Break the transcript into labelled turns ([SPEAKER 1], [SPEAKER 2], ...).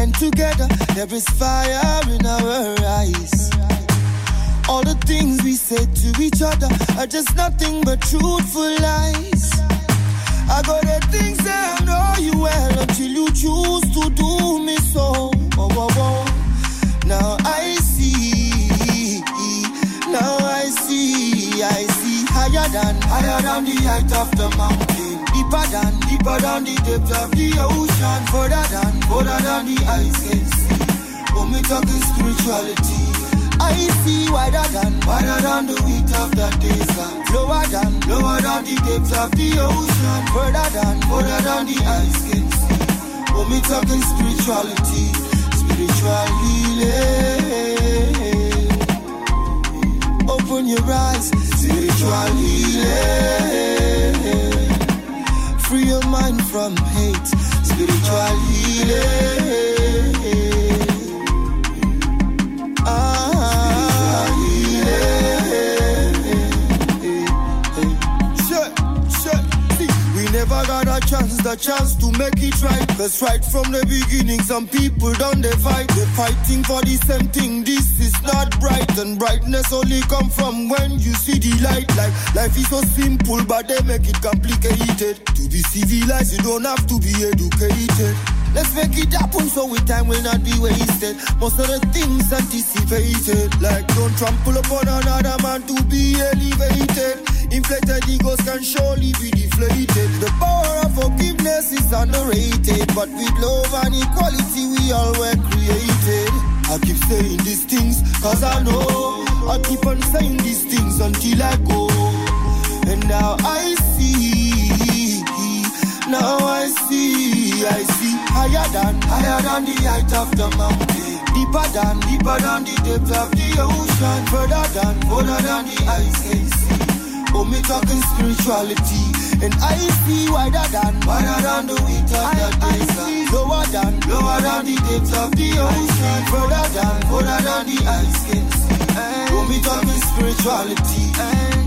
[SPEAKER 1] and together there is fire in our eyes. All the things we say to each other are just nothing but truthful lies. I got the things that I know you well until you choose to do me so. Oh, oh, oh. Now I see, I see higher than the height of the mountain, deeper than the depth of the ocean, further than the eyes can see. When we talking spirituality, I see wider than the width of the desert, lower than the depth of the ocean, further than the eyes can see. When we talking spirituality, spiritual healing. Open your eyes, spiritual healing. Free your mind from hate, spiritual healing. Never got a chance to make it right. Cause right from the beginning, some people done they fight. They're fighting for the same thing, this is not bright. And brightness only come from when you see the light. Like life is so simple, but they make it complicated. To be civilized, you don't have to be educated. Let's make it happen so with time will not be wasted. Most of the things anticipated, like don't trample upon another man to be elevated. Inflated egos can surely be deflated. The power of forgiveness is underrated, but with love and equality we all were created. I keep saying these things cause I know I keep on saying these things until I go. And now I see higher than the height of the mountain, deeper than the depth of the ocean, further than the eyes can see. Oh, me talking spirituality, and I see wider than the width of the desert, lower than the depth of the ocean, further than the eyes can see. Oh, me talking spirituality.